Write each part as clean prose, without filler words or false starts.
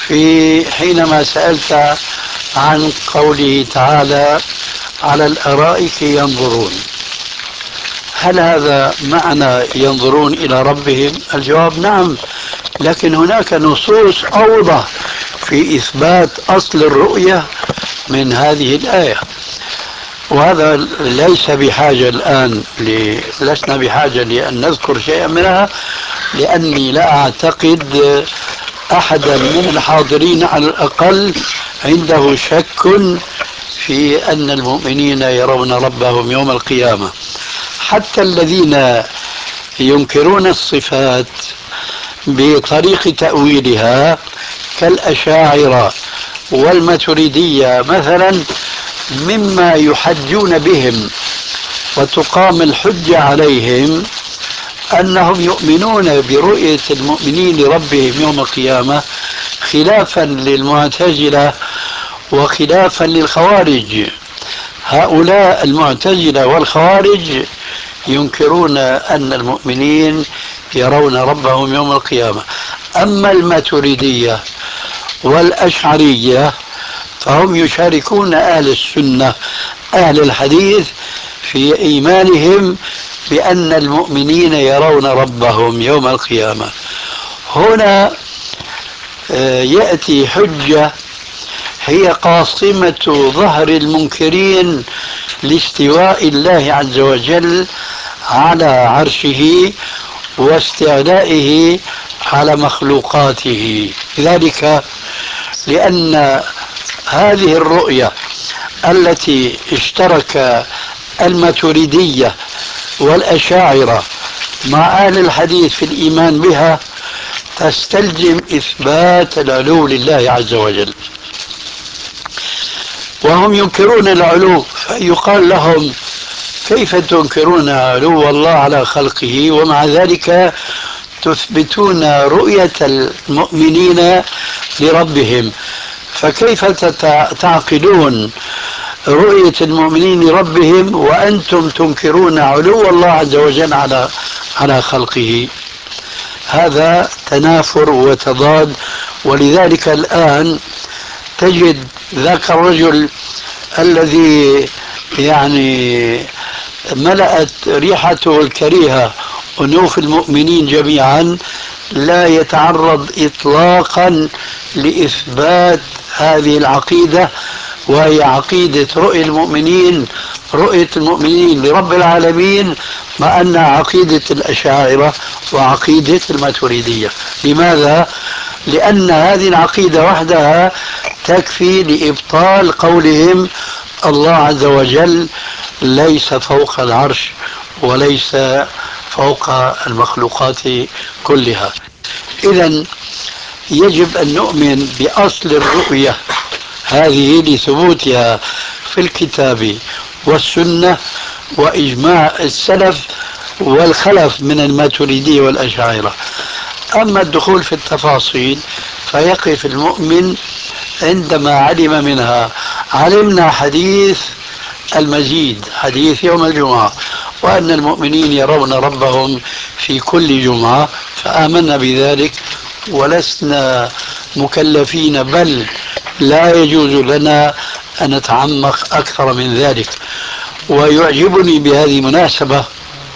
في حينما سألت عن قوله تعالى على الأرائك ينظرون، هل هذا معنى ينظرون إلى ربهم؟ الجواب نعم، لكن هناك نصوص أوضح في إثبات أصل الرؤية من هذه الآية، وهذا ليس بحاجة الآن لسنا بحاجة لأن نذكر شيئا منها، لأني لا أعتقد أحدا من الحاضرين على الأقل عنده شك في أن المؤمنين يرون ربهم يوم القيامة. حتى الذين ينكرون الصفات بطريق تأويلها كالأشاعرة والماتريدية مثلا، مما يحجون بهم وتقام الحجة عليهم أنهم يؤمنون برؤية المؤمنين لربهم يوم القيامة، خلافا للمعتزلة وخلافا للخوارج. هؤلاء المعتزلة والخوارج ينكرون أن المؤمنين يرون ربهم يوم القيامة. أما الماتريدية والأشعرية فهم يشاركون أهل السنة أهل الحديث في إيمانهم بأن المؤمنين يرون ربهم يوم القيامة. هنا يأتي حجة هي قاصمة ظهر المنكرين لاستواء الله عز وجل على عرشه واستعلائه على مخلوقاته. ذلك لأن هذه الرؤية التي اشترك الماتريدية والأشاعرة مع أهل الحديث في الإيمان بها تستلزم إثبات العلو لله عز وجل، وهم ينكرون العلو، فيقال لهم كيف تنكرون علو الله على خلقه ومع ذلك تثبتون رؤية المؤمنين لربهم؟ فكيف تعقلون رؤية المؤمنين لربهم وأنتم تنكرون علو الله عز وجل على خلقه؟ هذا تنافر وتضاد. ولذلك الآن تجد ذاك الرجل الذي يعني ملأت ريحته الكريهة أنوف المؤمنين جميعا لا يتعرض إطلاقا لإثبات هذه العقيدة، وهي عقيدة رؤية المؤمنين لرب العالمين، مع أن عقيدة الأشاعرة وعقيدة الماتريدية. لماذا؟ لأن هذه العقيدة وحدها تكفي لإبطال قولهم الله عز وجل ليس فوق العرش وليس فوق المخلوقات كلها. إذن يجب أن نؤمن بأصل الرؤية هذه لثبوتها في الكتاب والسنة وإجماع السلف والخلف من الماتريدية والأشاعرة. أما الدخول في التفاصيل فيقف المؤمن عندما علم منها. علمنا حديث المجيد، حديث يوم الجمعة، وأن المؤمنين يرون ربهم في كل جمعة، فآمنا بذلك ولسنا مكلفين، بل لا يجوز لنا أن نتعمق أكثر من ذلك. ويعجبني بهذه المناسبة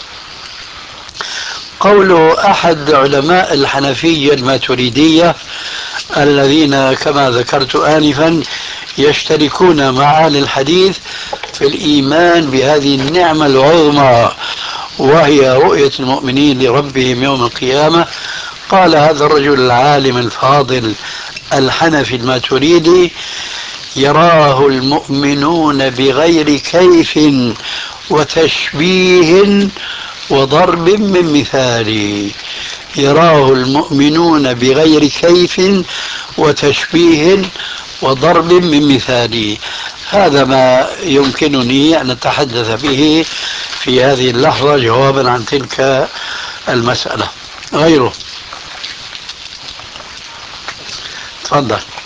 قول أحد علماء الحنفية الماتريدية الذين كما ذكرت آنفا يشتركون مع أهل الحديث في الإيمان بهذه النعمة العظمى وهي رؤية المؤمنين لربهم يوم القيامة. قال هذا الرجل العالم الفاضل الحنفي الماتريدي: يراه المؤمنون بغير كيف وتشبيه وضرب من مثال. يراه المؤمنون بغير كيف وتشبيه وضرب من مثال. هذا ما يمكنني أن أتحدث به في هذه اللحظة جوابا عن تلك المسألة. غيره، تفضل.